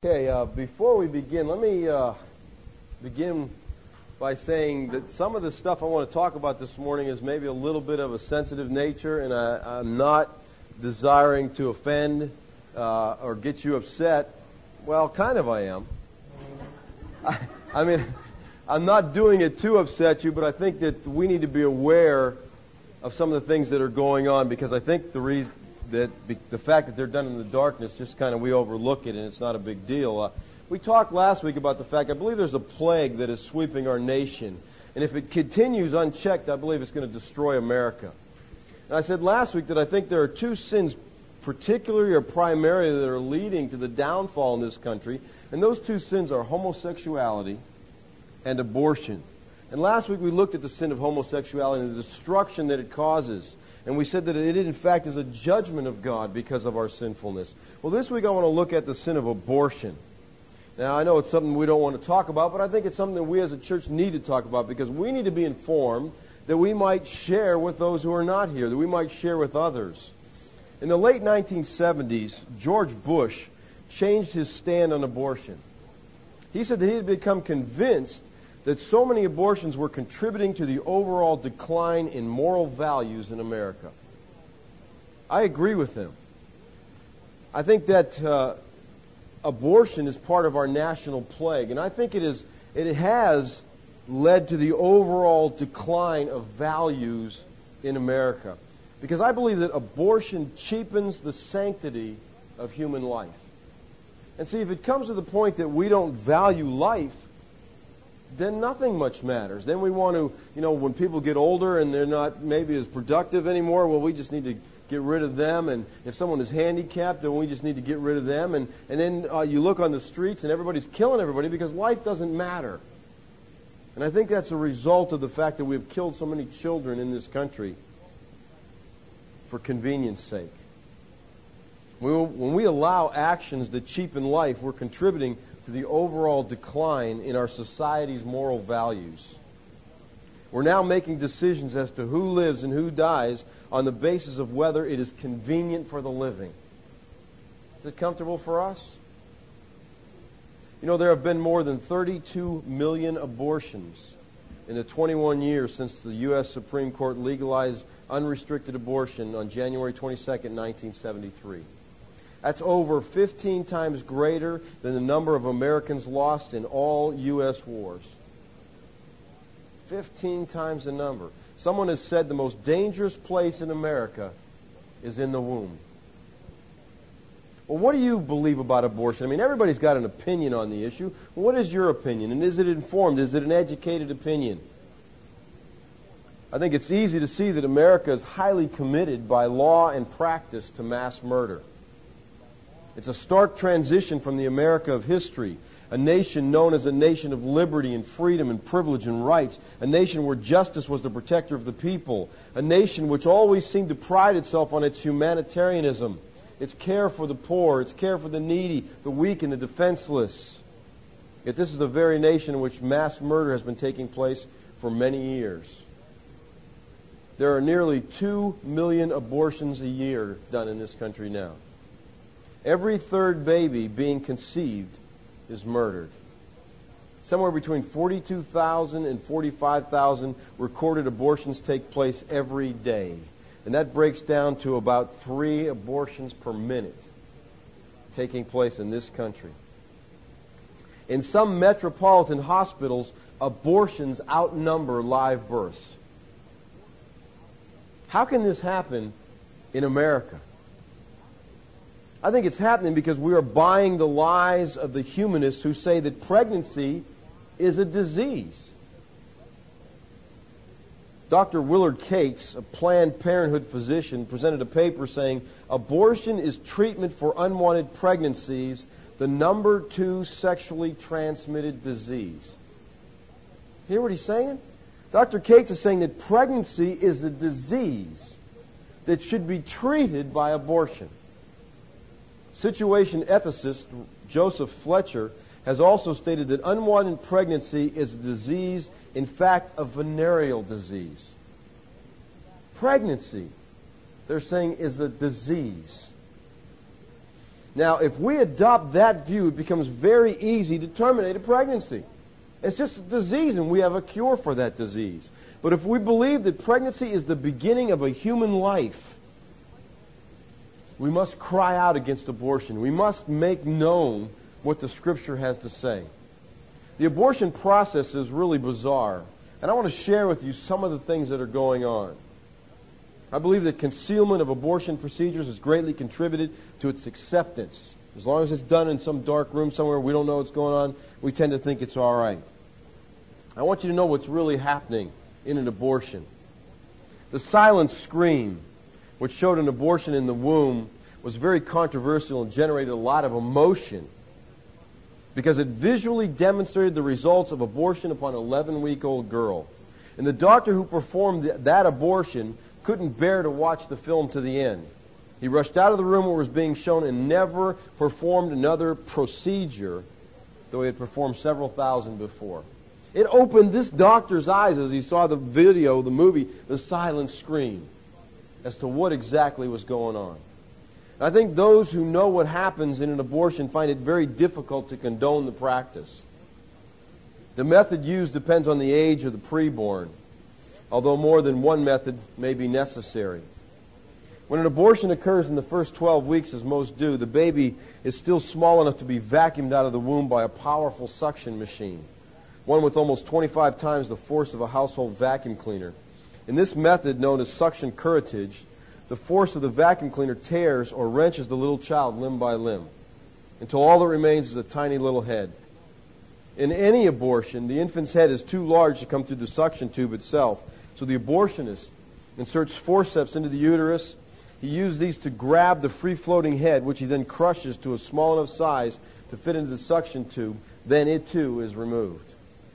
Okay, before we begin, let me begin by saying that some of the stuff I want to talk about this morning is maybe a little bit of a sensitive nature, and I'm not desiring to offend or get you upset. Well, kind of I am. I mean, I'm not doing it to upset you, but I think that we need to be aware of some of the things that are going on, because I think the fact that they're done in the darkness, just kind of we overlook it and it's not a big deal. We talked last week about the fact, I believe there's a plague that is sweeping our nation. And if it continues unchecked, I believe it's going to destroy America. And I said last week that I think there are two sins particularly or primarily that are leading to the downfall in this country. And those two sins are homosexuality and abortion. And last week we looked at the sin of homosexuality and the destruction that it causes. And we said that it, in fact, is a judgment of God because of our sinfulness. Well, this week I want to look at the sin of abortion. Now, I know it's something we don't want to talk about, but I think it's something that we as a church need to talk about, because we need to be informed that we might share with those who are not here, that we might share with others. In the late 1970s, George Bush changed his stand on abortion. He said that he had become convinced that so many abortions were contributing to the overall decline in moral values in America. I agree with him. I think that abortion is part of our national plague, and I think it has led to the overall decline of values in America. Because I believe that abortion cheapens the sanctity of human life. And see, if it comes to the point that we don't value life, then nothing much matters. Then we want to, when people get older and they're not maybe as productive anymore, well, we just need to get rid of them. And if someone is handicapped, then we just need to get rid of them. And then you look on the streets and everybody's killing everybody because life doesn't matter. And I think that's a result of the fact that we've killed so many children in this country for convenience sake. When we allow actions that cheapen life, we're contributing to the overall decline in our society's moral values. We're now making decisions as to who lives and who dies on the basis of whether it is convenient for the living. Is it comfortable for us? There have been more than 32 million abortions in the 21 years since the U.S. Supreme Court legalized unrestricted abortion on January 22nd, 1973. That's over 15 times greater than the number of Americans lost in all U.S. wars. 15 times the number. Someone has said the most dangerous place in America is in the womb. Well, what do you believe about abortion? I mean, everybody's got an opinion on the issue. What is your opinion? And is it informed? Is it an educated opinion? I think it's easy to see that America is highly committed by law and practice to mass murder. It's a stark transition from the America of history, a nation known as a nation of liberty and freedom and privilege and rights, a nation where justice was the protector of the people, a nation which always seemed to pride itself on its humanitarianism, its care for the poor, its care for the needy, the weak, and the defenseless. Yet this is the very nation in which mass murder has been taking place for many years. There are nearly 2 million abortions a year done in this country now. Every third baby being conceived is murdered. Somewhere between 42,000 and 45,000 recorded abortions take place every day. And that breaks down to about 3 abortions per minute taking place in this country. In some metropolitan hospitals, abortions outnumber live births. How can this happen in America? I think it's happening because we are buying the lies of the humanists who say that pregnancy is a disease. Dr. Willard Cates, a Planned Parenthood physician, presented a paper saying, abortion is treatment for unwanted pregnancies, the number 2 sexually transmitted disease. Hear what he's saying? Dr. Cates is saying that pregnancy is a disease that should be treated by abortion. Situation ethicist Joseph Fletcher has also stated that unwanted pregnancy is a disease, in fact, a venereal disease. Pregnancy, they're saying, is a disease. Now, if we adopt that view, it becomes very easy to terminate a pregnancy. It's just a disease, and we have a cure for that disease. But if we believe that pregnancy is the beginning of a human life, we must cry out against abortion. We must make known what the Scripture has to say. The abortion process is really bizarre, and I want to share with you some of the things that are going on. I believe that concealment of abortion procedures has greatly contributed to its acceptance. As long as it's done in some dark room somewhere, we don't know what's going on, we tend to think it's all right. I want you to know what's really happening in an abortion. The silent scream, which showed an abortion in the womb, was very controversial and generated a lot of emotion because it visually demonstrated the results of abortion upon an 11-week-old girl. And the doctor who performed that abortion couldn't bear to watch the film to the end. He rushed out of the room where it was being shown and never performed another procedure, though he had performed several thousand before. It opened this doctor's eyes as he saw the video, the movie, The Silent Scream, as to what exactly was going on. I think those who know what happens in an abortion find it very difficult to condone the practice. The method used depends on the age of the preborn, although more than one method may be necessary. When an abortion occurs in the first 12 weeks, as most do, the baby is still small enough to be vacuumed out of the womb by a powerful suction machine, one with almost 25 times the force of a household vacuum cleaner. In this method, known as suction curettage, the force of the vacuum cleaner tears or wrenches the little child limb by limb until all that remains is a tiny little head. In any abortion, the infant's head is too large to come through the suction tube itself, so the abortionist inserts forceps into the uterus. He uses these to grab the free-floating head, which he then crushes to a small enough size to fit into the suction tube. Then it, too, is removed.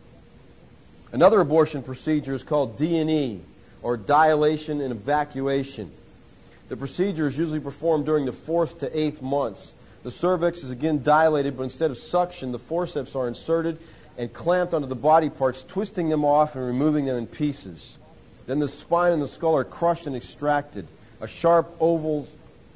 Another abortion procedure is called D&E, or dilation and evacuation. The procedure is usually performed during the 4th to 8th months. The cervix is again dilated, but instead of suction, the forceps are inserted and clamped onto the body parts, twisting them off and removing them in pieces. Then the spine and the skull are crushed and extracted. A sharp oval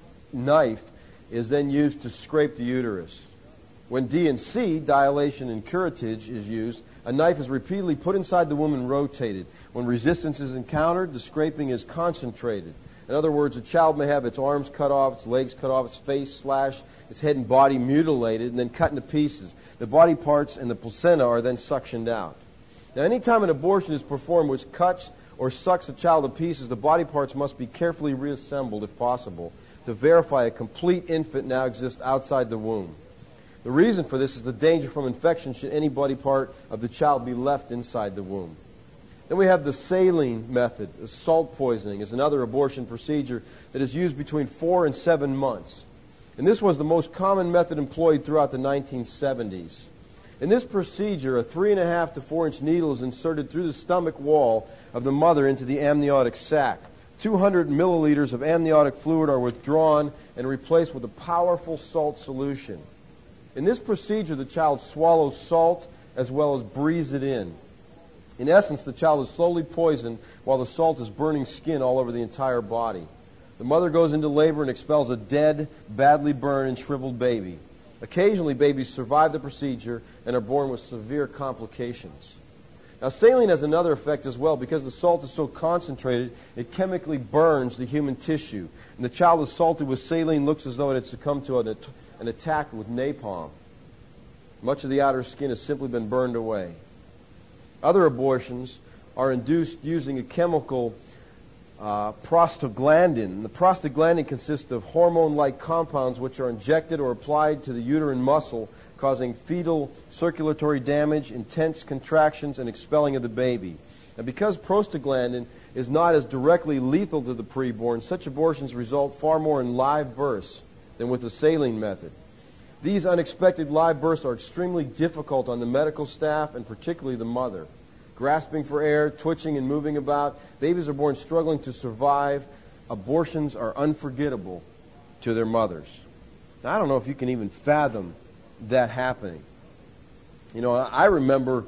knife is then used to scrape the uterus. When D&C, dilation and curettage, is used, a knife is repeatedly put inside the womb and rotated. When resistance is encountered, the scraping is concentrated. In other words, a child may have its arms cut off, its legs cut off, its face slashed, its head and body mutilated, and then cut into pieces. The body parts and the placenta are then suctioned out. Now, any time an abortion is performed which cuts or sucks a child to pieces, the body parts must be carefully reassembled, if possible, to verify a complete infant now exists outside the womb. The reason for this is the danger from infection should any body part of the child be left inside the womb. Then we have the saline method. The salt poisoning is another abortion procedure that is used between 4 and 7 months. And this was the most common method employed throughout the 1970s. In this procedure, a 3.5 to 4-inch needle is inserted through the stomach wall of the mother into the amniotic sac. 200 milliliters of amniotic fluid are withdrawn and replaced with a powerful salt solution. In this procedure, the child swallows salt as well as breathes it in. In essence, the child is slowly poisoned while the salt is burning skin all over the entire body. The mother goes into labor and expels a dead, badly burned, and shriveled baby. Occasionally, babies survive the procedure and are born with severe complications. Now, saline has another effect as well. Because the salt is so concentrated, it chemically burns the human tissue. And the child assaulted with saline looks as though it had succumbed to an attack with napalm. Much of the outer skin has simply been burned away. Other abortions are induced using a chemical prostaglandin. The prostaglandin consists of hormone-like compounds which are injected or applied to the uterine muscle, causing fetal circulatory damage, intense contractions, and expelling of the baby. And because prostaglandin is not as directly lethal to the preborn, such abortions result far more in live births than with the saline method. These unexpected live births are extremely difficult on the medical staff and particularly the mother. Grasping for air, twitching and moving about, babies are born struggling to survive. Abortions are unforgettable to their mothers. Now, I don't know if you can even fathom that happening. You know, I remember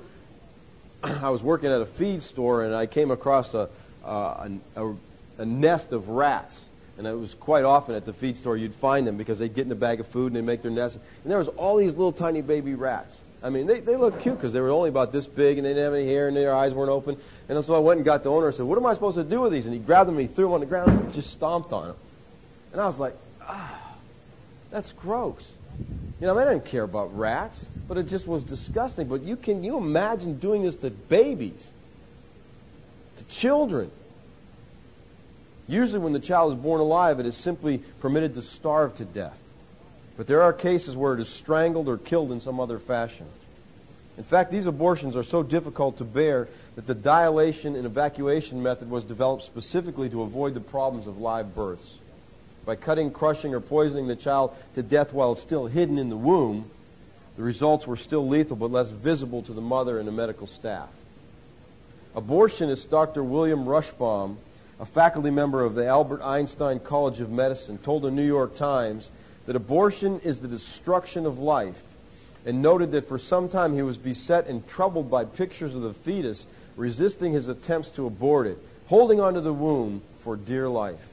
I was working at a feed store and I came across a nest of rats. And it was quite often at the feed store you'd find them because they'd get in the bag of food and they'd make their nest. And there was all these little tiny baby rats. I mean, they looked cute because they were only about this big and they didn't have any hair and their eyes weren't open. And so I went and got the owner and said, what am I supposed to do with these? And he grabbed them and he threw them on the ground and just stomped on them. And I was like, that's gross. You know, I didn't care about rats, but it just was disgusting. But can you imagine doing this to babies, to children? Usually when the child is born alive, it is simply permitted to starve to death. But there are cases where it is strangled or killed in some other fashion. In fact, these abortions are so difficult to bear that the dilation and evacuation method was developed specifically to avoid the problems of live births. By cutting, crushing, or poisoning the child to death while it's still hidden in the womb, the results were still lethal but less visible to the mother and the medical staff. Abortionist Dr. William Rushbaum, a faculty member of the Albert Einstein College of Medicine, told the New York Times that abortion is the destruction of life, and noted that for some time he was beset and troubled by pictures of the fetus resisting his attempts to abort it, holding onto the womb for dear life.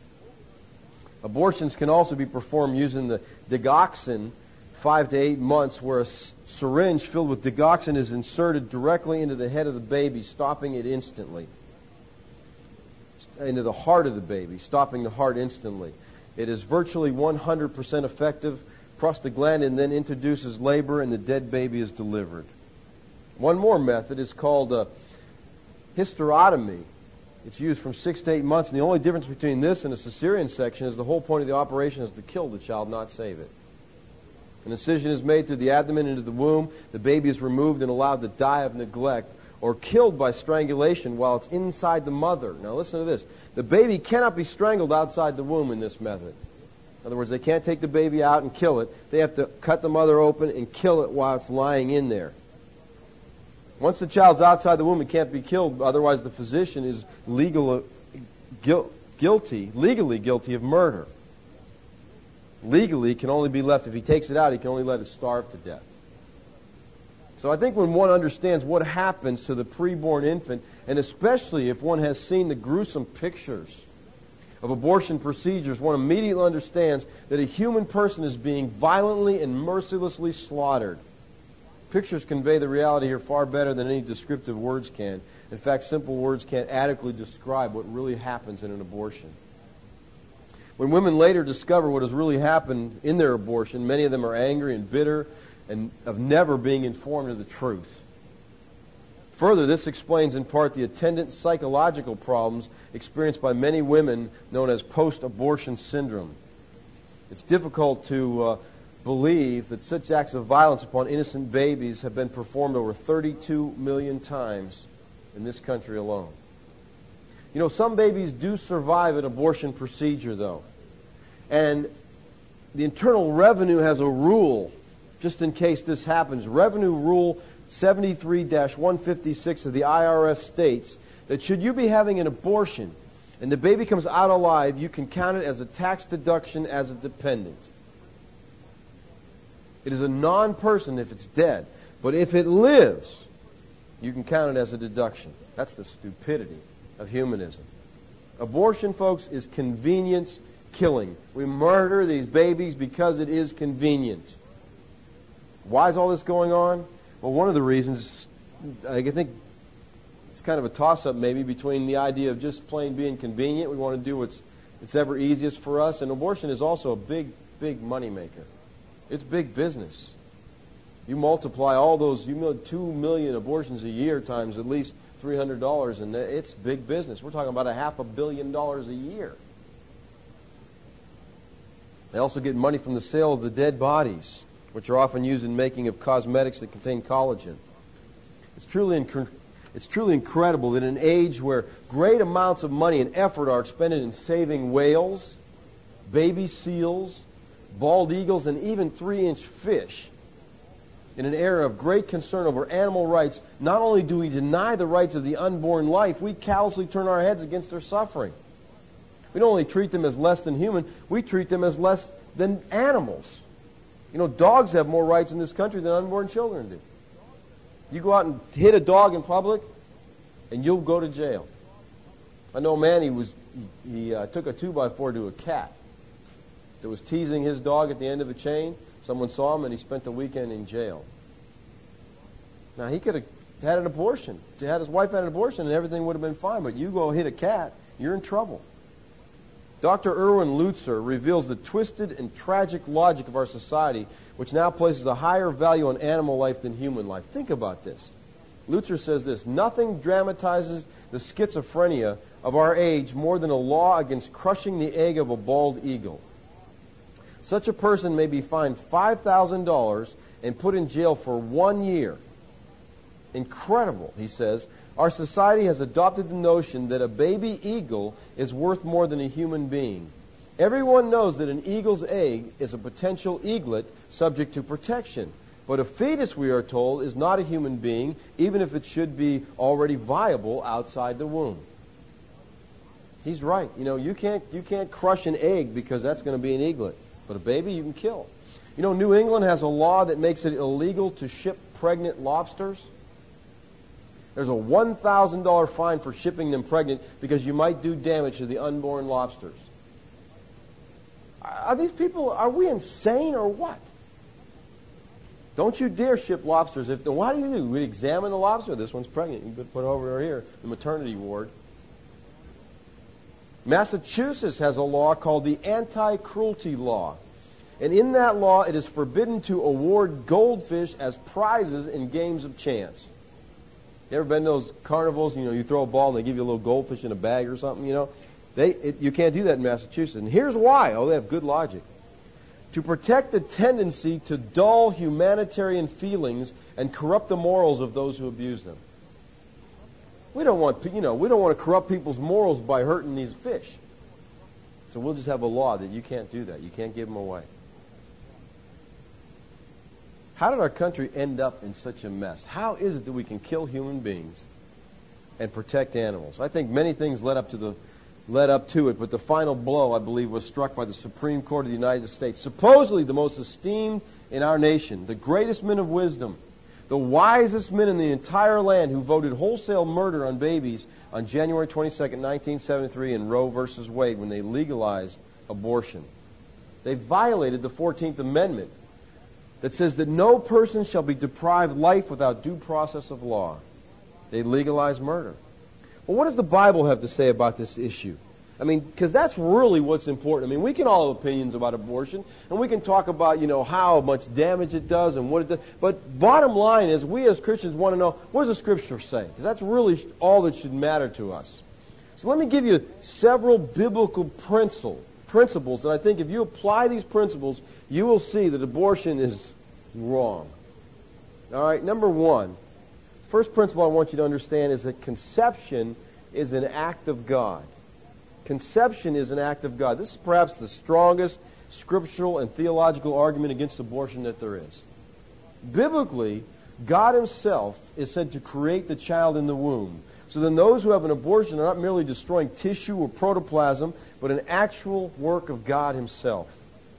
Abortions can also be performed using the digoxin 5 to 8 months, where a syringe filled with digoxin is inserted directly into the head of the baby, stopping it instantly. Into the heart of the baby, stopping the heart instantly. It is virtually 100% effective. Prostaglandin then introduces labor and the dead baby is delivered. One more method is called hysterotomy. It's used from 6 to 8 months, and the only difference between this and a cesarean section is the whole point of the operation is to kill the child, not save it. An incision is made through the abdomen into the womb. The baby is removed and allowed to die of neglect or killed by strangulation while it's inside the mother. Now listen to this. The baby cannot be strangled outside the womb in this method. In other words, they can't take the baby out and kill it. They have to cut the mother open and kill it while it's lying in there. Once the child's outside the womb, it can't be killed. Otherwise, the physician is legally guilty of murder. Legally, it can only be left, if he takes it out, he can only let it starve to death. So I think when one understands what happens to the preborn infant, and especially if one has seen the gruesome pictures of abortion procedures, one immediately understands that a human person is being violently and mercilessly slaughtered. Pictures convey the reality here far better than any descriptive words can. In fact, simple words can't adequately describe what really happens in an abortion. When women later discover what has really happened in their abortion, many of them are angry and bitter and of never being informed of the truth. Further, this explains in part the attendant psychological problems experienced by many women known as post-abortion syndrome. It's difficult to believe that such acts of violence upon innocent babies have been performed over 32 million times in this country alone. You know, some babies do survive an abortion procedure, though. And the Internal Revenue has a rule, just in case this happens. Revenue Rule 73-156 of the IRS states that should you be having an abortion and the baby comes out alive, you can count it as a tax deduction as a dependent. It is a non-person if it's dead. But if it lives, you can count it as a deduction. That's the stupidity of humanism. Abortion, folks, is convenience killing. We murder these babies because it is convenient. Why is all this going on? Well, one of the reasons, I think it's kind of a toss-up maybe between the idea of just plain being convenient. We want to do what's ever easiest for us. And abortion is also a big, big money maker. It's big business. You multiply all those, 2 million abortions a year times at least $300, and it's big business. We're talking about $500 million a year. They also get money from the sale of the dead bodies, which are often used in making of cosmetics that contain collagen. It's truly incredible that in an age where great amounts of money and effort are expended in saving whales, baby seals, bald eagles, and even 3-inch fish, in an era of great concern over animal rights, not only do we deny the rights of the unborn life, we callously turn our heads against their suffering. We don't only treat them as less than human, we treat them as less than animals. You know, dogs have more rights in this country than unborn children do. You go out and hit a dog in public, and you'll go to jail. I know a man, he took a 2x4 to a cat that was teasing his dog at the end of a chain. Someone saw him, and he spent the weekend in jail. Now, he could have had an abortion. Had his wife had an abortion, and everything would have been fine. But you go hit a cat, you're in trouble. Dr. Erwin Lutzer reveals the twisted and tragic logic of our society, which now places a higher value on animal life than human life. Think about this. Lutzer says this: nothing dramatizes the schizophrenia of our age more than a law against crushing the egg of a bald eagle. Such a person may be fined $5,000 and put in jail for 1 year. Incredible, he says. Our society has adopted the notion that a baby eagle is worth more than a human being. Everyone knows that an eagle's egg is a potential eaglet subject to protection. But a fetus, we are told, is not a human being, even if it should be already viable outside the womb. He's right. You know, you can't crush an egg because that's going to be an eaglet. But a baby you can kill. You know, New England has a law that makes it illegal to ship pregnant lobsters. There's a $1,000 fine for shipping them pregnant because you might do damage to the unborn lobsters. Are these people, are we insane or what? Don't you dare ship lobsters. What do? We'd examine the lobster. This one's pregnant. You could put it over here, the maternity ward. Massachusetts has a law called the Anti-Cruelty Law. And in that law, it is forbidden to award goldfish as prizes in games of chance. You ever been to those carnivals? You know, you throw a ball and they give you a little goldfish in a bag or something, you know? You can't do that in Massachusetts. And here's why. Oh, they have good logic. To protect the tendency to dull humanitarian feelings and corrupt the morals of those who abuse them. We don't want to corrupt people's morals by hurting these fish. So we'll just have a law that you can't do that. You can't give them away. How did our country end up in such a mess? How is it that we can kill human beings and protect animals? I think many things led up to it, but the final blow, I believe, was struck by the Supreme Court of the United States. Supposedly the most esteemed in our nation, the greatest men of wisdom, the wisest men in the entire land who voted wholesale murder on babies on January 22nd, 1973 in Roe v. Wade when they legalized abortion. They violated the 14th Amendment that says that no person shall be deprived life without due process of law. They legalized murder. Well, what does the Bible have to say about this issue? I mean, because that's really what's important. I mean, we can all have opinions about abortion, and we can talk about, how much damage it does and what it does. But bottom line is, we as Christians want to know, what does the Scripture say? Because that's really all that should matter to us. So let me give you several biblical principles that I think if you apply these principles, you will see that abortion is wrong. All right, number one. First principle I want you to understand is that conception is an act of God. Conception is an act of God. This is perhaps the strongest scriptural and theological argument against abortion that there is. Biblically, God Himself is said to create the child in the womb. So then those who have an abortion are not merely destroying tissue or protoplasm, but an actual work of God Himself.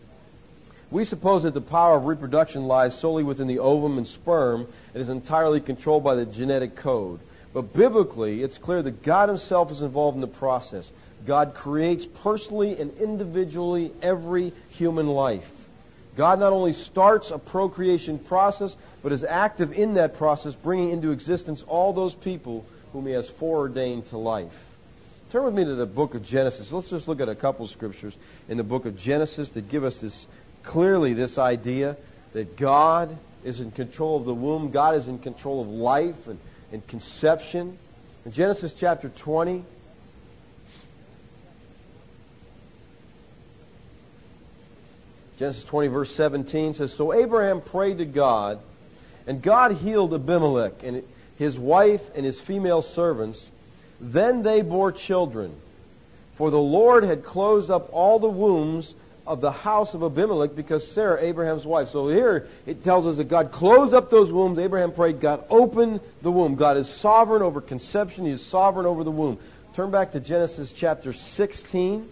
We suppose that the power of reproduction lies solely within the ovum and sperm and is entirely controlled by the genetic code. But biblically, it's clear that God Himself is involved in the process. God creates personally and individually every human life. God not only starts a procreation process, but is active in that process, bringing into existence all those people whom He has foreordained to life. Turn with me to the book of Genesis. Let's just look at a couple of scriptures in the book of Genesis that give us this idea that God is in control of the womb. God is in control of life and conception. In Genesis chapter 20, Genesis 20 verse 17 says, So Abraham prayed to God, and God healed Abimelech and his wife and his female servants. Then they bore children, for the Lord had closed up all the wombs of the house of Abimelech because Sarah, Abraham's wife. So here it tells us that God closed up those wombs. Abraham prayed, God opened the womb. God is sovereign over conception. He is sovereign over the womb. Turn back to Genesis chapter 16.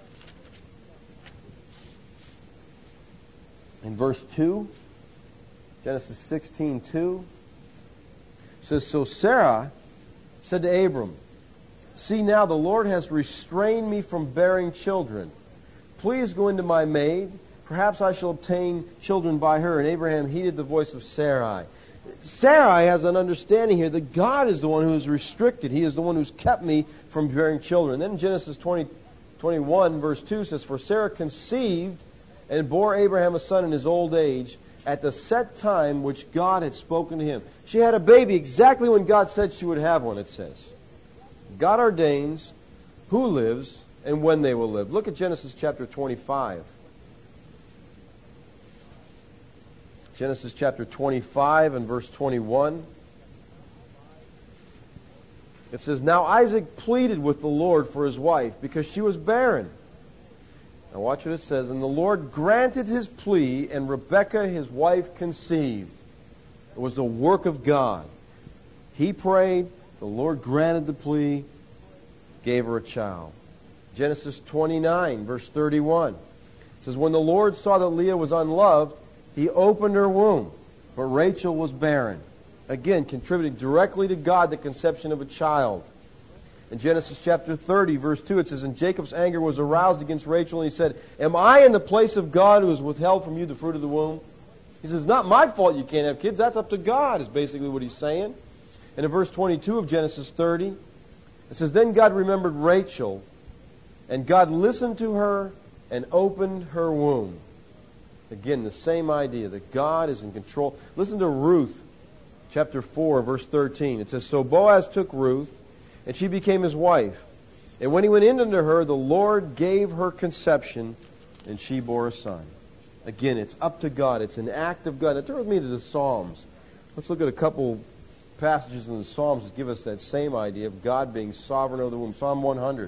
In verse 2, Genesis 16:2, it says, So Sarah said to Abram, See now, the Lord has restrained me from bearing children. Please go into my maid. Perhaps I shall obtain children by her. And Abraham heeded the voice of Sarai. Sarai has an understanding here that God is the one who is restricted. He is the one who's kept me from bearing children. And then Genesis 21, verse 2 says, For Sarah conceived and bore Abraham a son in his old age at the set time which God had spoken to him. She had a baby exactly when God said she would have one, it says. God ordains who lives and when they will live. Look at Genesis chapter 25. Genesis chapter 25 and verse 21. It says, Now Isaac pleaded with the Lord for his wife because she was barren. Now watch what it says. And the Lord granted his plea, and Rebekah his wife conceived. It was the work of God. He prayed, the Lord granted the plea, gave her a child. Genesis 29 verse 31. It says, When the Lord saw that Leah was unloved, He opened her womb, but Rachel was barren. Again, contributing directly to God the conception of a child. In Genesis chapter 30, verse 2, it says, And Jacob's anger was aroused against Rachel, and he said, Am I in the place of God who has withheld from you the fruit of the womb? He says, It's not my fault you can't have kids. That's up to God, is basically what he's saying. And in verse 22 of Genesis 30, it says, Then God remembered Rachel, and God listened to her and opened her womb. Again, the same idea that God is in control. Listen to Ruth, chapter 4, verse 13. It says, So Boaz took Ruth, and she became his wife. And when he went in unto her, the Lord gave her conception, and she bore a son. Again, it's up to God. It's an act of God. Now turn with me to the Psalms. Let's look at a couple passages in the Psalms that give us that same idea of God being sovereign over the womb. Psalm 100.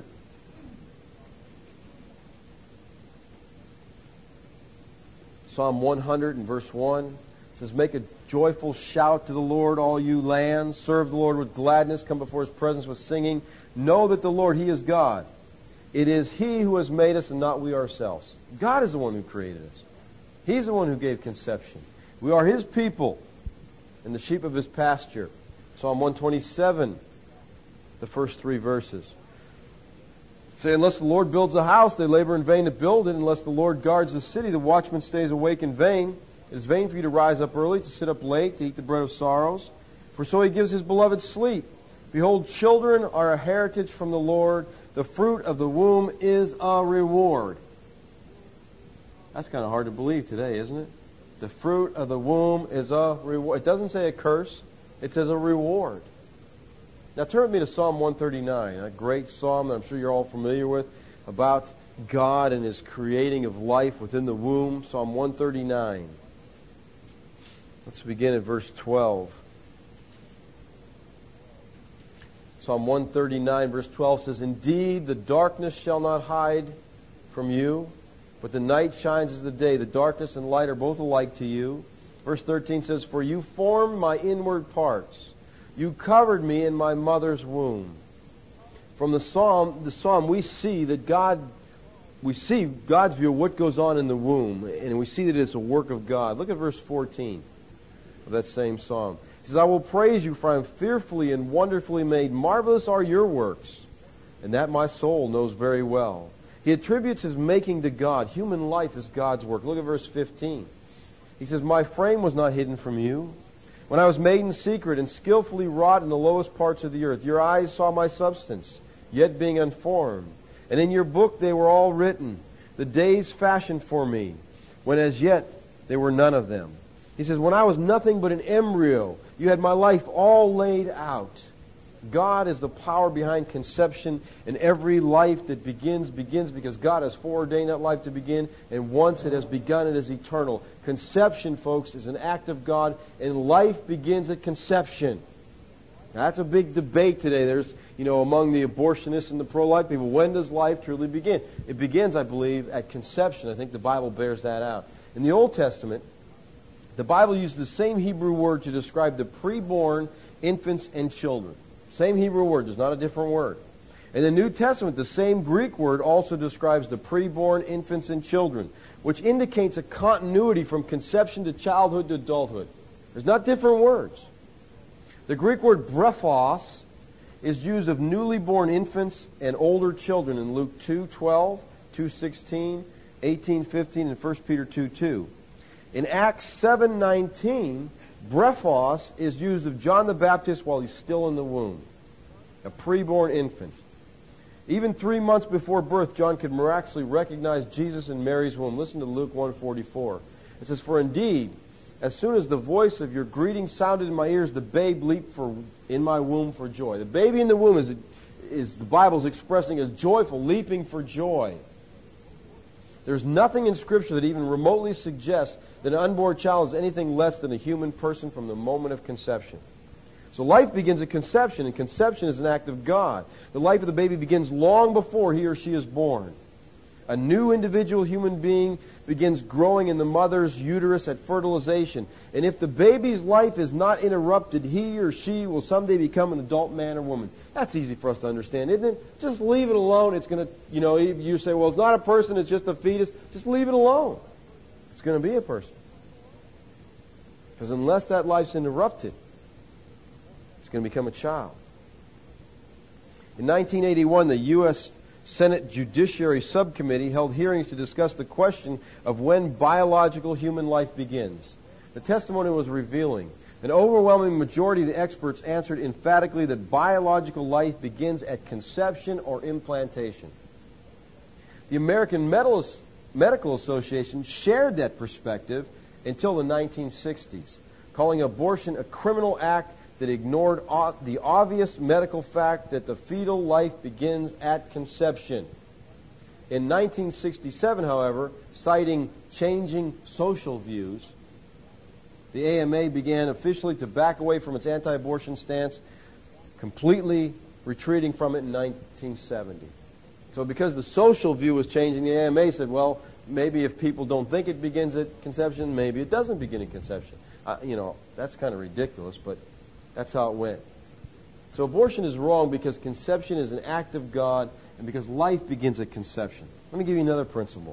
Psalm 100 and verse 1. It says, Make a joyful shout to the Lord, all you lands. Serve the Lord with gladness. Come before His presence with singing. Know that the Lord, He is God. It is He who has made us and not we ourselves. God is the one who created us. He's the one who gave conception. We are His people and the sheep of His pasture. Psalm 127, the first three verses. Say, unless the Lord builds a house, they labor in vain to build it. Unless the Lord guards the city, the watchman stays awake in vain. It is vain for you to rise up early, to sit up late, to eat the bread of sorrows. For so He gives His beloved sleep. Behold, children are a heritage from the Lord. The fruit of the womb is a reward. That's kind of hard to believe today, isn't it? The fruit of the womb is a reward. It doesn't say a curse. It says a reward. Now turn with me to Psalm 139, a great psalm that I'm sure you're all familiar with, about God and His creating of life within the womb. Psalm 139. Let's begin at verse 12. Psalm 139, verse 12 says, Indeed, the darkness shall not hide from you, but the night shines as the day. The darkness and light are both alike to you. Verse 13 says, For you formed my inward parts. You covered me in my mother's womb. From the psalm, we see that God's view of what goes on in the womb, and we see that it's a work of God. Look at verse 14 of that same psalm. He says, I will praise you, for I am fearfully and wonderfully made. Marvelous are your works, and that my soul knows very well. He attributes His making to God. Human life is God's work. Look at verse 15. He says, My frame was not hidden from you, when I was made in secret and skillfully wrought in the lowest parts of the earth. Your eyes saw my substance, yet being unformed. And in your book they were all written, the days fashioned for me, when as yet there were none of them. He says, When I was nothing but an embryo, you had my life all laid out. God is the power behind conception, and every life that begins because God has foreordained that life to begin, and once it has begun, it is eternal. Conception, folks, is an act of God, and life begins at conception. Now, that's a big debate today. There's, among the abortionists and the pro-life people, when does life truly begin? It begins, I believe, at conception. I think the Bible bears that out. In the Old Testament, the Bible used the same Hebrew word to describe the preborn infants and children. Same Hebrew word. There's not a different word. In the New Testament, the same Greek word also describes the preborn infants and children, which indicates a continuity from conception to childhood to adulthood. There's not different words. The Greek word brephos is used of newly born infants and older children in Luke 2:12, 2:16, 18:15, and 1 Peter 2:2. In Acts 7:19, brephos is used of John the Baptist while he's still in the womb, a preborn infant. Even 3 months before birth, John could miraculously recognize Jesus in Mary's womb. Listen to Luke 1:44. It says, "For indeed, as soon as the voice of your greeting sounded in my ears, the babe leaped in my womb for joy." The baby in the womb is the Bible's expressing as joyful, leaping for joy. There's nothing in Scripture that even remotely suggests that an unborn child is anything less than a human person from the moment of conception. So life begins at conception, and conception is an act of God. The life of the baby begins long before he or she is born. A new individual human being begins growing in the mother's uterus at fertilization. And if the baby's life is not interrupted, he or she will someday become an adult man or woman. That's easy for us to understand, isn't it? Just leave it alone. It's going to, you say, well, it's not a person, it's just a fetus. Just leave it alone. It's going to be a person. Because unless that life's interrupted, it's going to become a child. In 1981, the U.S. Senate Judiciary Subcommittee held hearings to discuss the question of when biological human life begins. The testimony was revealing. An overwhelming majority of the experts answered emphatically that biological life begins at conception or implantation. The American Medical Association shared that perspective until the 1960s, calling abortion a criminal act that ignored the obvious medical fact that the fetal life begins at conception. In 1967, however, citing changing social views, the AMA began officially to back away from its anti-abortion stance, completely retreating from it in 1970. So because the social view was changing, the AMA said, well, maybe if people don't think it begins at conception, maybe it doesn't begin at conception. That's kind of ridiculous, but that's how it went. So abortion is wrong because conception is an act of God and because life begins at conception. Let me give you another principle.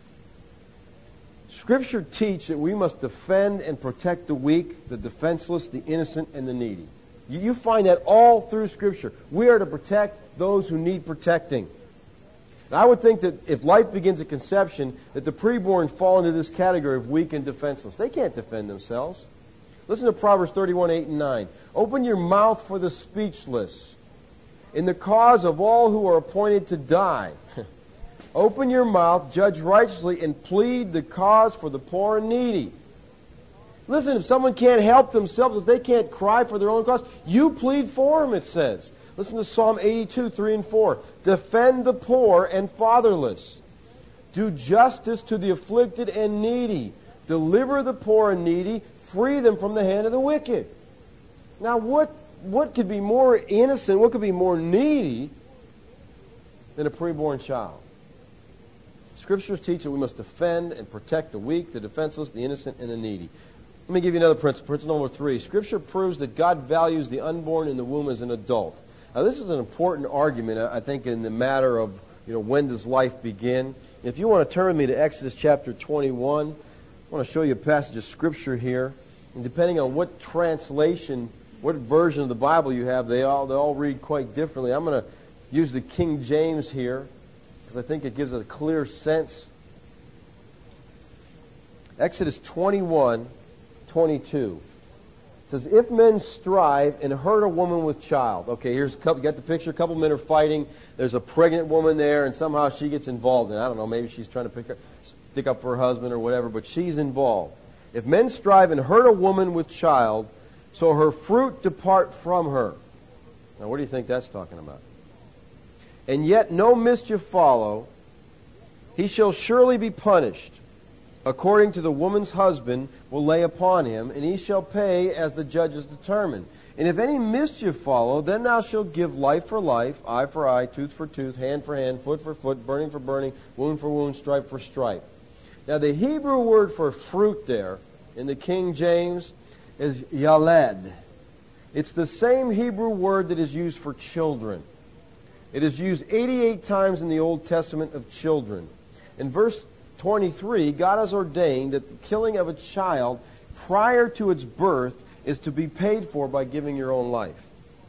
Scripture teaches that we must defend and protect the weak, the defenseless, the innocent, and the needy. You find that all through Scripture. We are to protect those who need protecting. And I would think that if life begins at conception, that the preborn fall into this category of weak and defenseless. They can't defend themselves. Listen to Proverbs 31:8 and 9. Open your mouth for the speechless, in the cause of all who are appointed to die. Open your mouth, judge righteously, and plead the cause for the poor and needy. Listen, if someone can't help themselves, if they can't cry for their own cause, you plead for them, it says. Listen to Psalm 82:3 and 4. Defend the poor and fatherless. Do justice to the afflicted and needy. Deliver the poor and needy. Free them from the hand of the wicked. Now, what could be more innocent, what could be more needy than a preborn child? Scriptures teach that we must defend and protect the weak, the defenseless, the innocent, and the needy. Let me give you another principle. Principle number 3. Scripture proves that God values the unborn in the womb as an adult. Now, this is an important argument, I think, in the matter of when does life begin. If you want to turn with me to Exodus chapter 21, I want to show you a passage of Scripture here. And depending on what translation, what version of the Bible you have, they all read quite differently. I'm going to use the King James here because I think it gives a clear sense. Exodus 21:22 says, "If men strive and hurt a woman with child." Okay, here's a couple. You got the picture. A couple men are fighting. There's a pregnant woman there, and somehow she gets involved. And I don't know, maybe she's trying to stick up for her husband or whatever, but she's involved. If men strive and hurt a woman with child, so her fruit depart from her. Now, what do you think that's talking about? And yet no mischief follow, he shall surely be punished. According to the woman's husband will lay upon him, and he shall pay as the judges determine. And if any mischief follow, then thou shalt give life for life, eye for eye, tooth for tooth, hand for hand, foot for foot, burning for burning, wound for wound, stripe for stripe. Now the Hebrew word for fruit there in the King James is yaled. It's the same Hebrew word that is used for children. It is used 88 times in the Old Testament of children. In verse 23, God has ordained that the killing of a child prior to its birth is to be paid for by giving your own life.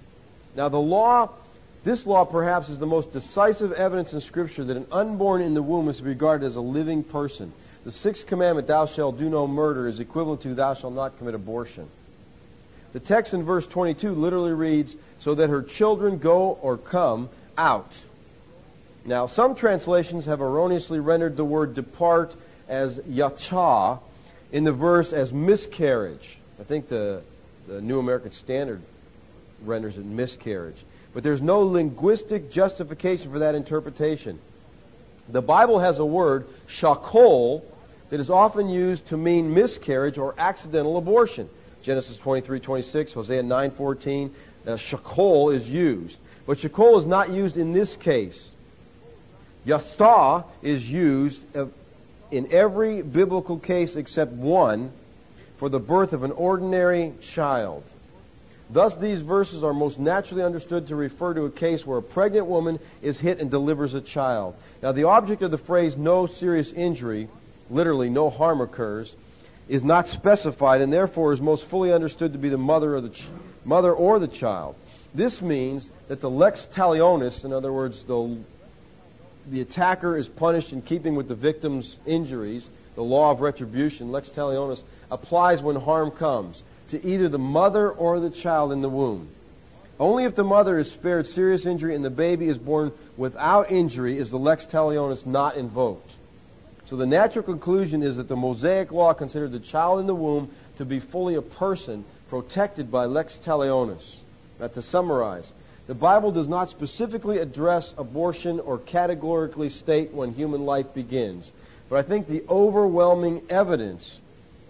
Now this law perhaps is the most decisive evidence in Scripture that an unborn in the womb is regarded as a living person. The sixth commandment, thou shalt do no murder, is equivalent to thou shalt not commit abortion. The text in verse 22 literally reads, so that her children go or come out. Now, some translations have erroneously rendered the word depart as yacha in the verse as miscarriage. I think the New American Standard renders it miscarriage. But there's no linguistic justification for that interpretation. The Bible has a word, shakol, that is often used to mean miscarriage or accidental abortion. Genesis 23:26, Hosea 9:14, shakol is used. But shakol is not used in this case. Yastah is used in every biblical case except one for the birth of an ordinary child. Thus, these verses are most naturally understood to refer to a case where a pregnant woman is hit and delivers a child. Now, the object of the phrase, no serious injury, literally, no harm occurs, is not specified and therefore is most fully understood to be the mother or the child. This means that the lex talionis, in other words, the attacker is punished in keeping with the victim's injuries, the law of retribution, lex talionis, applies when harm comes to either the mother or the child in the womb. Only if the mother is spared serious injury and the baby is born without injury is the lex talionis not invoked. So the natural conclusion is that the Mosaic law considered the child in the womb to be fully a person protected by lex talionis. Now, to summarize, the Bible does not specifically address abortion or categorically state when human life begins. But I think the overwhelming evidence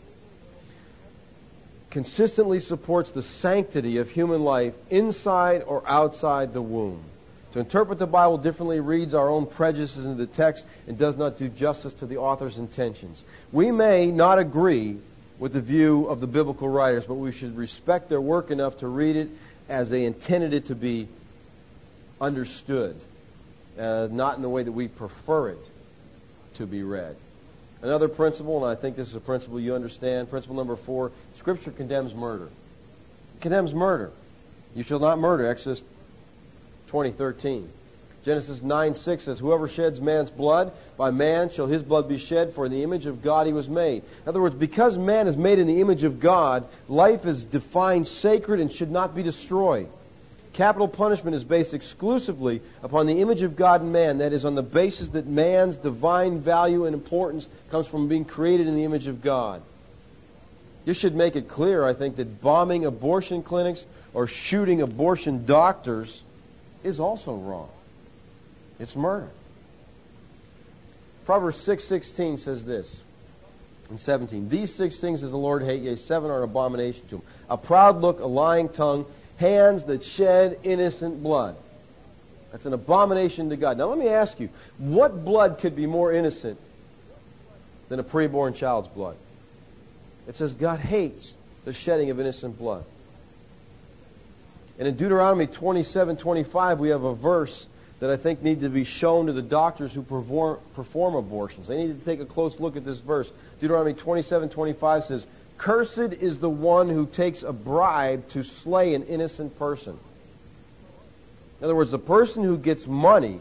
consistently supports the sanctity of human life inside or outside the womb. To interpret the Bible differently reads our own prejudices into the text and does not do justice to the author's intentions. We may not agree with the view of the biblical writers, but we should respect their work enough to read it as they intended it to be understood, not in the way that we prefer it to be read. Another principle, and I think this is a principle you understand, principle number 4, Scripture condemns murder. It condemns murder. You shall not murder, Exodus 20:13. Genesis 9:6 says, whoever sheds man's blood, by man shall his blood be shed, for in the image of God he was made. In other words, because man is made in the image of God, life is defined sacred and should not be destroyed. Capital punishment is based exclusively upon the image of God in man, that is, on the basis that man's divine value and importance comes from being created in the image of God. This should make it clear, I think, that bombing abortion clinics or shooting abortion doctors is also wrong. It's murder. Proverbs 6:16 says this, and 17, these 6 things does the Lord hate, yea, 7 are an abomination to him. A proud look, a lying tongue, hands that shed innocent blood. That's an abomination to God. Now let me ask you, what blood could be more innocent than a preborn child's blood? It says God hates the shedding of innocent blood. And in Deuteronomy 27:25, we have a verse that I think needs to be shown to the doctors who perform abortions. They need to take a close look at this verse. Deuteronomy 27:25 says, cursed is the one who takes a bribe to slay an innocent person. In other words, the person who gets money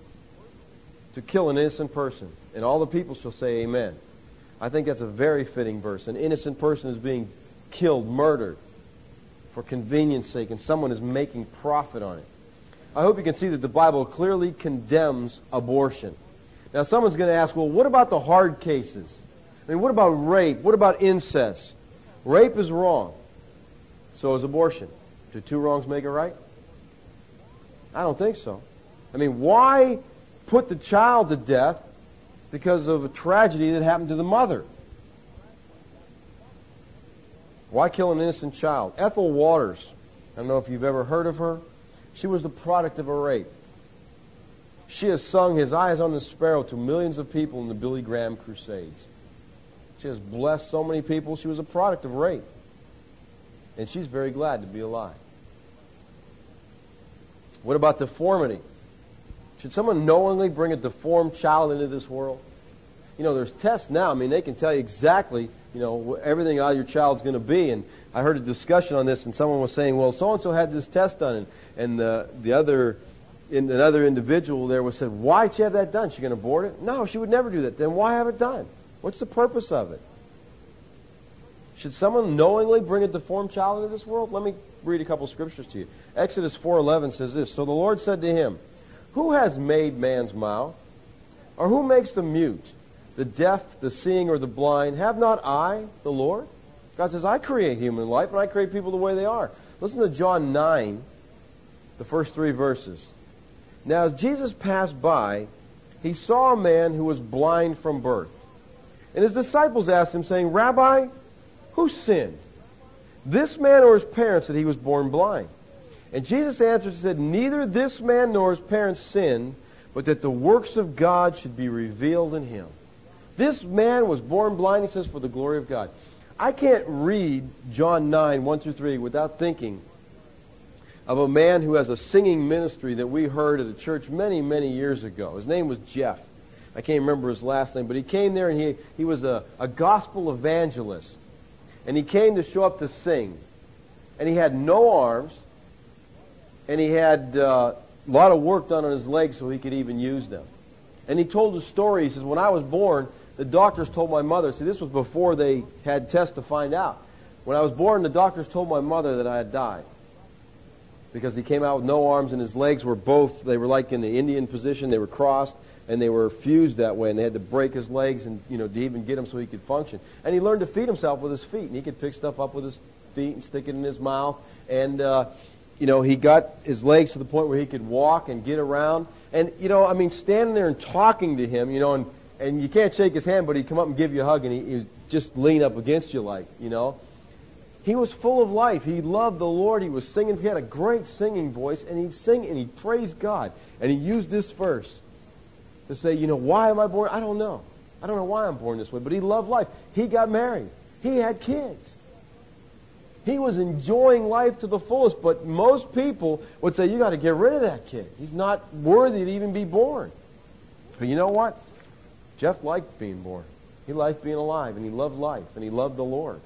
to kill an innocent person. And all the people shall say amen. I think that's a very fitting verse. An innocent person is being killed, murdered, for convenience sake, and someone is making profit on it. I hope you can see that the Bible clearly condemns abortion. Now, someone's going to ask, well, what about the hard cases? I mean, what about rape? What about incest? Rape is wrong. So is abortion. Do 2 wrongs make a right? I don't think so. I mean, why put the child to death because of a tragedy that happened to the mother? Why kill an innocent child? Ethel Waters, I don't know if you've ever heard of her. She was the product of a rape. She has sung His Eye is on the Sparrow to millions of people in the Billy Graham Crusades. She has blessed so many people. She was a product of rape. And she's very glad to be alive. What about deformity? Should someone knowingly bring a deformed child into this world? there's tests now. I mean, they can tell you exactly, everything how your child's going to be. And I heard a discussion on this, and someone was saying, well, so-and-so had this test done, and another individual there said, why did she have that done? She going to abort it? No, she would never do that. Then why have it done? What's the purpose of it? Should someone knowingly bring a deformed child into this world? Let me read a couple scriptures to you. Exodus 4:11 says this, So the Lord said to him, Who has made man's mouth? Or who makes the mute, the deaf, the seeing, or the blind? Have not I, the Lord? God says, I create human life, and I create people the way they are. Listen to John 9, the first 3 verses. Now, as Jesus passed by, he saw a man who was blind from birth. And his disciples asked him, saying, Rabbi, who sinned, this man or his parents, that he was born blind? And Jesus answered and said, Neither this man nor his parents sinned, but that the works of God should be revealed in him. This man was born blind, he says, for the glory of God. I can't read John 9, 1 through 3 without thinking of a man who has a singing ministry that we heard at a church many, many years ago. His name was Jeff. I can't remember his last name, but he came there and he was a gospel evangelist. And he came to show up to sing. And he had no arms. And he had a lot of work done on his legs so he could even use them. And he told a story. He says, when I was born, the doctors told my mother, see, this was before they had tests to find out. When I was born, the doctors told my mother that I had died. Because he came out with no arms and his legs were they were like in the Indian position. They were crossed and they were fused that way. And they had to break his legs and, to even get him so he could function. And he learned to feed himself with his feet. And he could pick stuff up with his feet and stick it in his mouth. And, he got his legs to the point where he could walk and get around. And, standing there and talking to him, and you can't shake his hand, but he'd come up and give you a hug and he'd just lean up against you like. He was full of life. He loved the Lord. He was singing. He had a great singing voice, and he'd sing and he'd praise God. And he used this verse to say, why am I born? I don't know. I don't know why I'm born this way, but he loved life. He got married. He had kids. He was enjoying life to the fullest, but most people would say, you got to get rid of that kid. He's not worthy to even be born. But you know what? Jeff liked being born. He liked being alive, and he loved life, and he loved the Lord.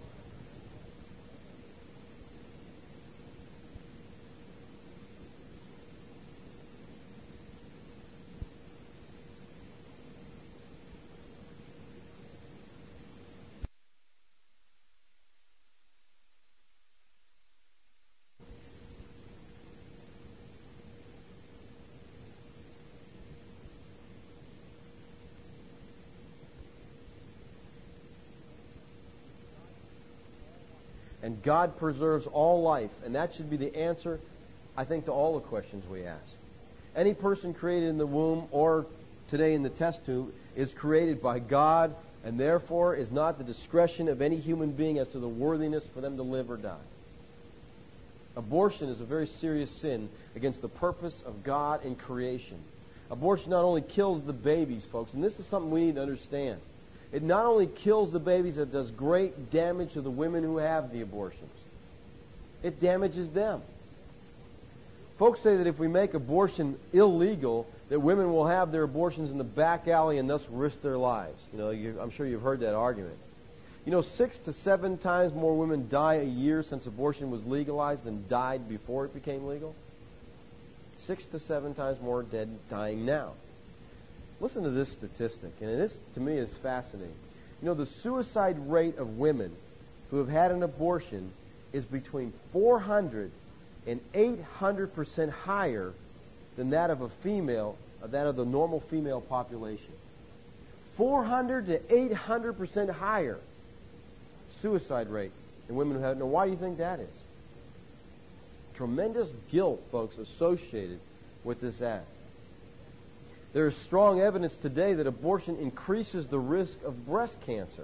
And God preserves all life. And that should be the answer, I think, to all the questions we ask. Any person created in the womb or today in the test tube is created by God and therefore is not the discretion of any human being as to the worthiness for them to live or die. Abortion is a very serious sin against the purpose of God in creation. Abortion not only kills the babies, folks, and this is something we need to understand. It not only kills the babies, it does great damage to the women who have the abortions. It damages them. Folks say that if we make abortion illegal, that women will have their abortions in the back alley and thus risk their lives. I'm sure you've heard that argument. 6 to 7 times more women die a year since abortion was legalized than died before it became legal. 6 to 7 times more dying now. Listen to this statistic, and this, to me, is fascinating. The suicide rate of women who have had an abortion is between 400 and 800% higher than that of the normal female population. 400 to 800% higher suicide rate in women who have. Now, why do you think that is? Tremendous guilt, folks, associated with this act. There is strong evidence today that abortion increases the risk of breast cancer.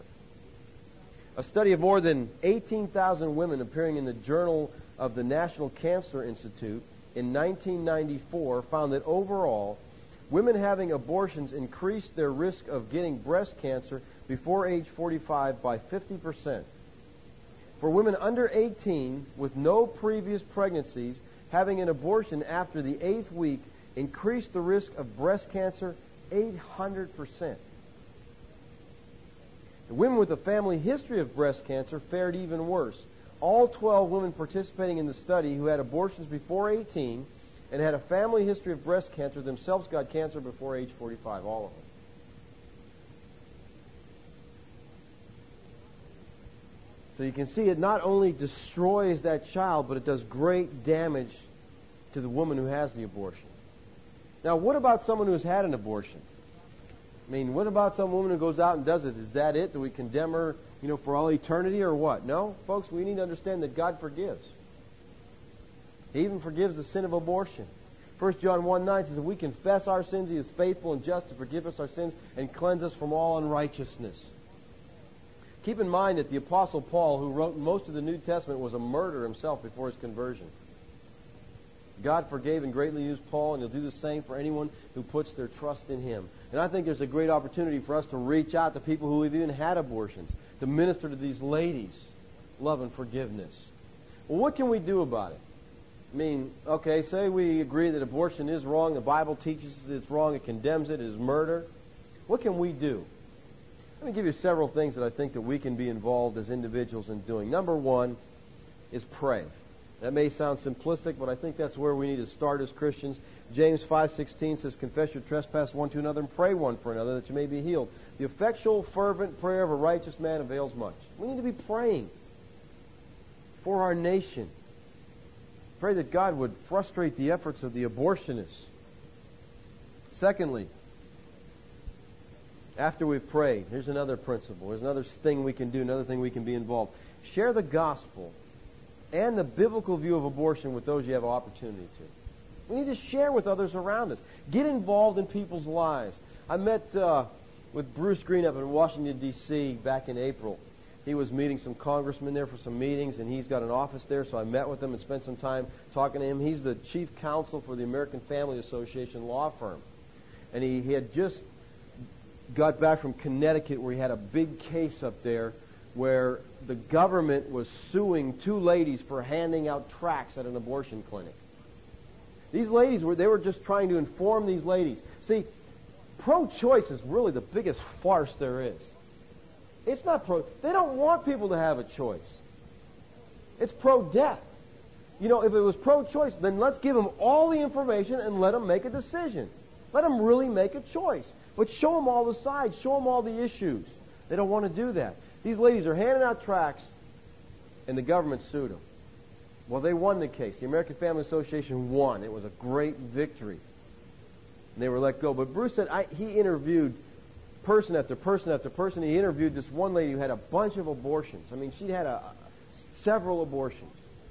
A study of more than 18,000 women appearing in the Journal of the National Cancer Institute in 1994 found that overall, women having abortions increased their risk of getting breast cancer before age 45 by 50%. For women under 18 with no previous pregnancies, having an abortion after the 8th week increased the risk of breast cancer 800%. The women with a family history of breast cancer fared even worse. All 12 women participating in the study who had abortions before 18 and had a family history of breast cancer themselves got cancer before age 45, all of them. So you can see it not only destroys that child, but it does great damage to the woman who has the abortion. Now, what about someone who's had an abortion? I mean, what about some woman who goes out and does it? Is that it? Do we condemn her, for all eternity or what? No, folks, we need to understand that God forgives. He even forgives the sin of abortion. 1 John 1:9 says, if we confess our sins, He is faithful and just to forgive us our sins and cleanse us from all unrighteousness. Keep in mind that the Apostle Paul, who wrote most of the New Testament, was a murderer himself before his conversion. God forgave and greatly used Paul, and He'll do the same for anyone who puts their trust in Him. And I think there's a great opportunity for us to reach out to people who have even had abortions, to minister to these ladies love and forgiveness. Well, what can we do about it? I mean, okay, say we agree that abortion is wrong, the Bible teaches that it's wrong, it condemns it, it is murder. What can we do? Let me give you several things that I think that we can be involved as individuals in doing. Number one is pray. That may sound simplistic, but I think that's where we need to start as Christians. James 5:16 says, confess your trespass one to another and pray one for another that you may be healed. The effectual, fervent prayer of a righteous man avails much. We need to be praying for our nation. Pray that God would frustrate the efforts of the abortionists. Secondly, after we've prayed, here's another principle. There's another thing we can do, another thing we can be involved. Share the gospel and the biblical view of abortion with those you have opportunity to. We need to share with others around us. Get involved in people's lives. I met with Bruce Green up in Washington, D.C. back in April. He was meeting some congressmen there for some meetings, and he's got an office there, so I met with him and spent some time talking to him. He's the chief counsel for the American Family Association law firm. And he had just got back from Connecticut, where he had a big case up there where the government was suing two ladies for handing out tracts at an abortion clinic. These ladies they were just trying to inform these ladies. See, pro-choice is really the biggest farce there is. It's not they don't want people to have a choice. It's pro-death. If it was pro-choice, then let's give them all the information and let them make a decision. Let them really make a choice. But show them all the sides. Show them all the issues. They don't want to do that. These ladies are handing out tracts, and the government sued them. Well, they won the case. The American Family Association won. It was a great victory. And they were let go. But Bruce said he interviewed person after person after person. He interviewed this one lady who had a bunch of abortions. I mean, she'd had several abortions.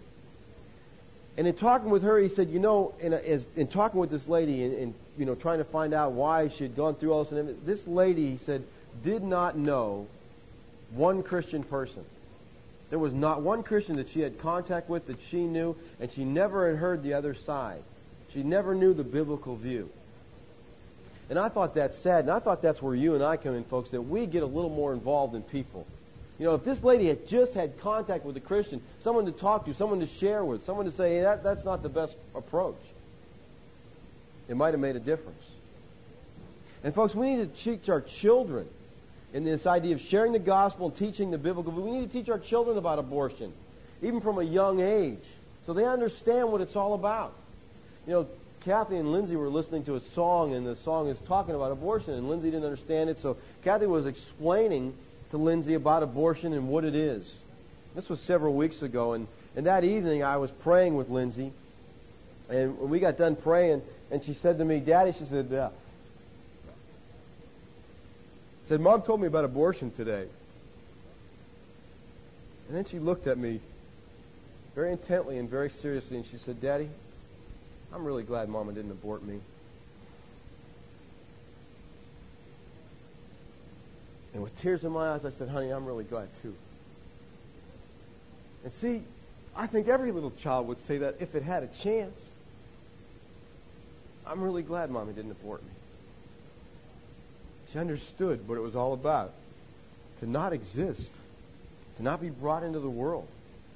And in talking with her, he said, in talking with this lady and trying to find out why she had gone through all this, and this lady, he said, did not know one Christian person. There was not one Christian that she had contact with that she knew, and she never had heard the other side. She never knew the biblical view. And I thought that's sad, and I thought that's where you and I come in, folks, that we get a little more involved in people. If this lady had just had contact with a Christian, someone to talk to, someone to share with, someone to say, hey, that's not the best approach, it might have made a difference. And folks, we need to teach our children in this idea of sharing the gospel and teaching the biblical view. We need to teach our children about abortion, even from a young age, so they understand what it's all about. Kathy and Lindsay were listening to a song, and the song is talking about abortion, and Lindsay didn't understand it, so Kathy was explaining to Lindsay about abortion and what it is. This was several weeks ago, and that evening I was praying with Lindsay, and when we got done praying, and she said to me, Daddy, she said, Mom told me about abortion today. And then she looked at me very intently and very seriously, and she said, Daddy, I'm really glad Mama didn't abort me. And with tears in my eyes, I said, honey, I'm really glad too. And see, I think every little child would say that if it had a chance. I'm really glad Mommy didn't abort me. She understood what it was all about. To not exist. To not be brought into the world.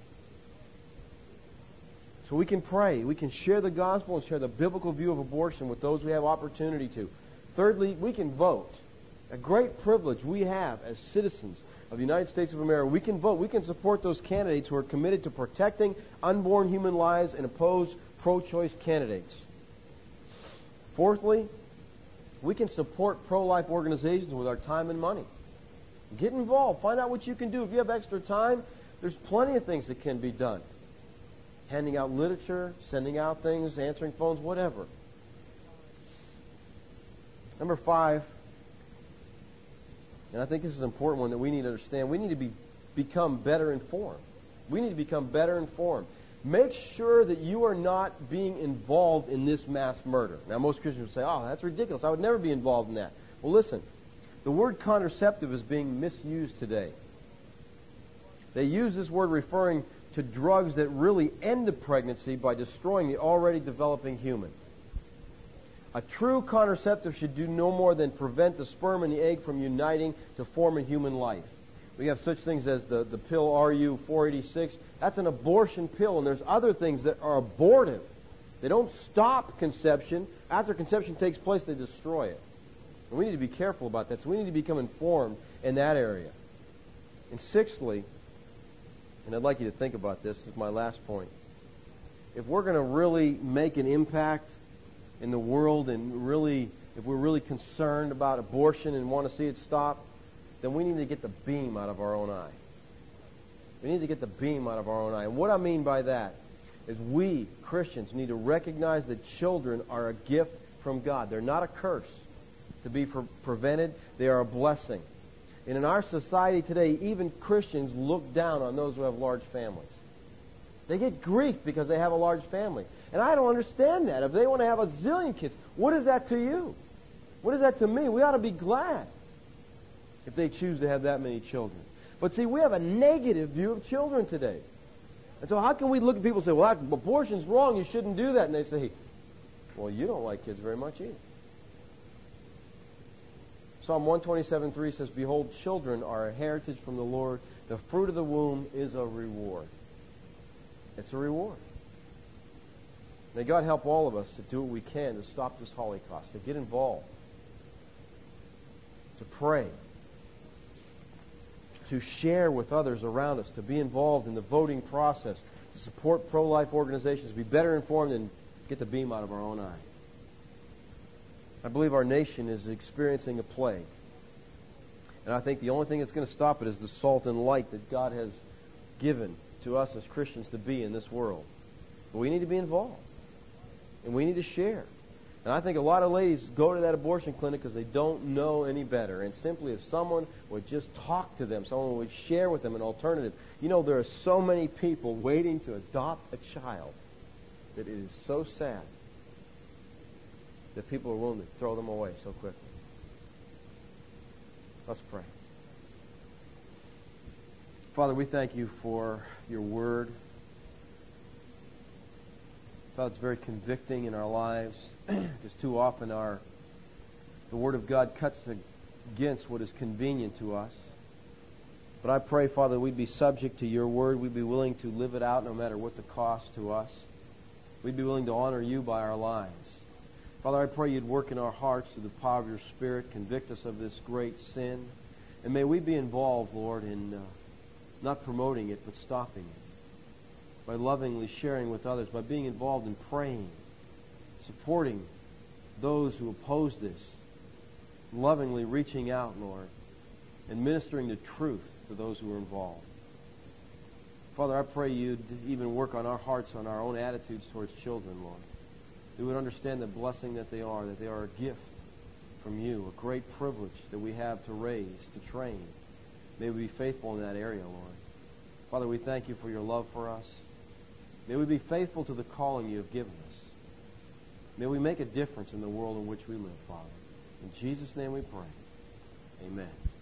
So we can pray. We can share the gospel and share the biblical view of abortion with those we have opportunity to. Thirdly, we can vote. A great privilege we have as citizens of the United States of America. We can vote. We can support those candidates who are committed to protecting unborn human lives and oppose pro-choice candidates. Fourthly, we can support pro-life organizations with our time and money. Get involved. Find out what you can do. If you have extra time, there's plenty of things that can be done. Handing out literature, sending out things, answering phones, whatever. Number 5, and I think this is an important one that we need to understand, we need to become better informed. We need to become better informed. Make sure that you are not being involved in this mass murder. Now, most Christians would say, oh, that's ridiculous. I would never be involved in that. Well, listen, the word contraceptive is being misused today. They use this word referring to drugs that really end the pregnancy by destroying the already developing human. A true contraceptive should do no more than prevent the sperm and the egg from uniting to form a human life. We have such things as the pill RU-486. That's an abortion pill, and there's other things that are abortive. They don't stop conception. After conception takes place, they destroy it. And we need to be careful about that. So we need to become informed in that area. And sixthly, and I'd like you to think about this is my last point. If we're going to really make an impact in the world and really, if we're really concerned about abortion and want to see it stop, then we need to get the beam out of our own eye. We need to get the beam out of our own eye. And what I mean by that is we, Christians, need to recognize that children are a gift from God. They're not a curse to be prevented. They are a blessing. And in our society today, even Christians look down on those who have large families. They get grief because they have a large family. And I don't understand that. If they want to have a zillion kids, what is that to you? What is that to me? We ought to be glad if they choose to have that many children. But see, we have a negative view of children today. And so how can we look at people and say, well, abortion's wrong, you shouldn't do that. And they say, well, you don't like kids very much either. Psalm 127:3 says, behold, children are a heritage from the Lord. The fruit of the womb is a reward. It's a reward. May God help all of us to do what we can to stop this Holocaust, to get involved, to pray, to share with others around us, to be involved in the voting process, to support pro-life organizations, be better informed, and get the beam out of our own eye. I believe our nation is experiencing a plague. And I think the only thing that's going to stop it is the salt and light that God has given to us as Christians to be in this world. But we need to be involved. And we need to share. And I think a lot of ladies go to that abortion clinic because they don't know any better. And simply if someone would just talk to them, someone would share with them an alternative. You know, there are so many people waiting to adopt a child that it is so sad that people are willing to throw them away so quickly. Let's pray. Father, we thank you for your word. Father, it's very convicting in our lives because too often the word of God cuts against what is convenient to us. But I pray, Father, that we'd be subject to your word. We'd be willing to live it out no matter what the cost to us. We'd be willing to honor you by our lives. Father, I pray you'd work in our hearts through the power of your Spirit, convict us of this great sin. And may we be involved, Lord, in not promoting it, but stopping it. By lovingly sharing with others, by being involved in praying, supporting those who oppose this, lovingly reaching out, Lord, and ministering the truth to those who are involved. Father, I pray you'd even work on our hearts, on our own attitudes towards children, Lord. We would understand the blessing that they are a gift from you, a great privilege that we have to raise, to train. May we be faithful in that area, Lord. Father, we thank you for your love for us. May we be faithful to the calling you have given us. May we make a difference in the world in which we live, Father. In Jesus' name we pray. Amen.